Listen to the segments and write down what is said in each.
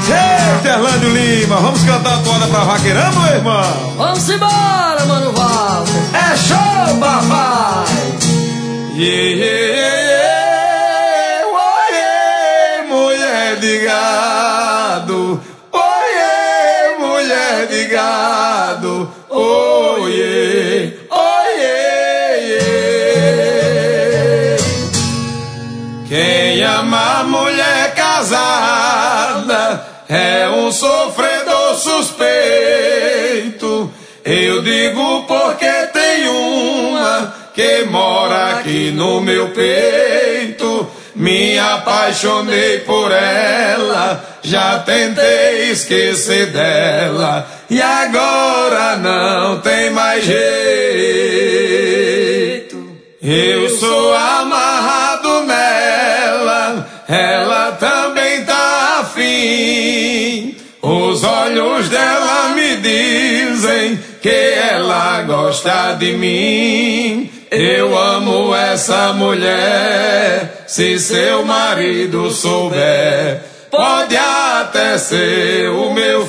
Eita, Erlândio Lima, vamos cantar a toada pra vaqueirão, meu irmão? Vamos embora, Mano Walter. É show, papai. Yeah, yeah, yeah, oiê, mulher de gado. Oiê, mulher de gado. Oiê, oiê, quem ama mulher casada é um sofredor suspeito. Eu digo porque tem uma que mora aqui no meu peito. Me apaixonei por ela, já tentei esquecer dela e agora não tem mais jeito. Eu sou amarrado nela, ela também tá afim. Os olhos dela me dizem que ela gosta de mim. Eu amo essa mulher, se seu marido souber, pode até ser o meu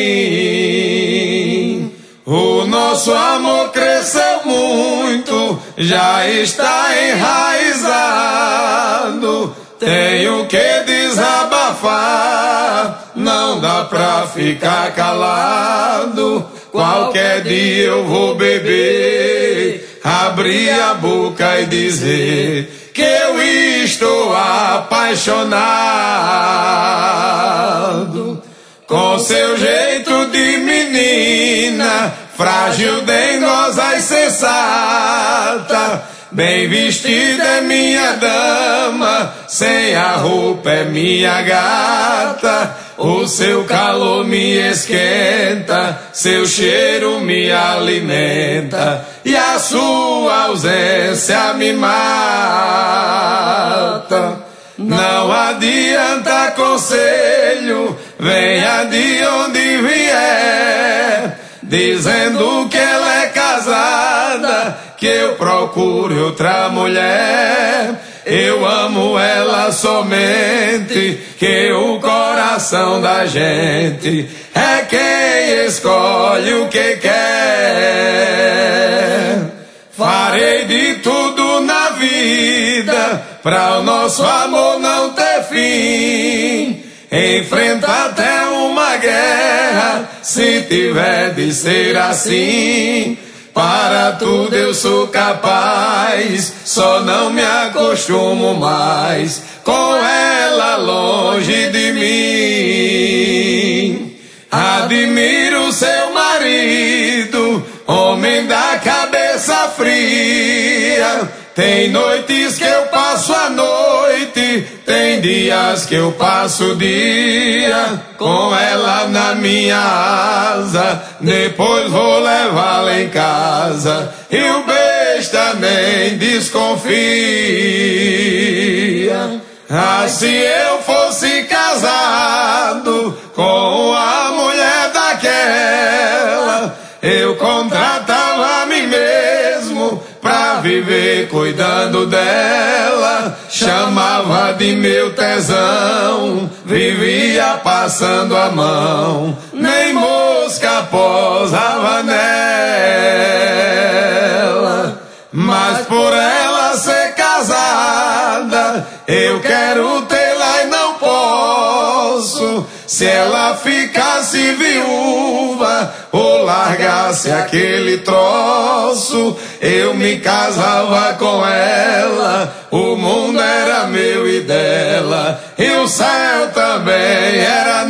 fim. O nosso amor cresceu muito, já está enraizado. Tenho que desabafar, não dá pra ficar calado. Qualquer dia eu vou beber, abrir a boca e dizer que eu estou apaixonado. Com seu jeito de menina, frágil, dengosa e sensata, bem vestida é minha dama, sem a roupa é minha gata. O seu calor me esquenta, seu cheiro me alimenta e a sua ausência me mata. Não adianta conselho, venha de onde vier, dizendo que ela é casada, que eu procure outra mulher. Eu amo ela somente, que o coração da gente é quem escolhe o que quer. Farei de tudo na vida pra o nosso amor não ter fim. Enfrenta até uma guerra, se tiver de ser assim. Para tudo eu sou capaz, só não me acostumo mais com ela longe de mim. Admiro seu marido, homem da cabeça fria. Tem noites que eu passo a noite, tem dias que eu passo o dia com ela na minha asa. Depois vou levá-la em casa e o besta nem desconfia. Ah, se eu fosse casado com a mulher daquela, eu contratava a mim mesmo pra viver cuidando dela. Chamava de meu tesão, vivia passando a mão, nem mosca posava nela. Mas por ela ser casada, eu quero tê-la e não posso. Se ela ficasse viúva ou largasse aquele troço, eu me casava com ela. O mundo era meu e dela, e o céu também era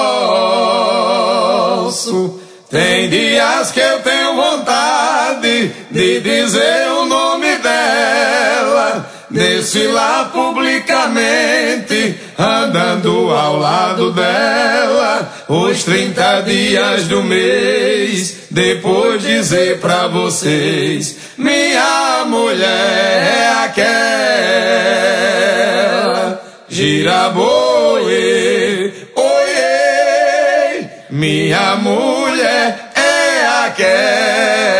nosso. Tem dias que eu tenho vontade de dizer o nome dela, desfilar publicamente, andando ao lado dela, os 30 dias do mês, depois dizer pra vocês: minha mulher é aquela. Giraboi, oiê, minha mulher é aquela.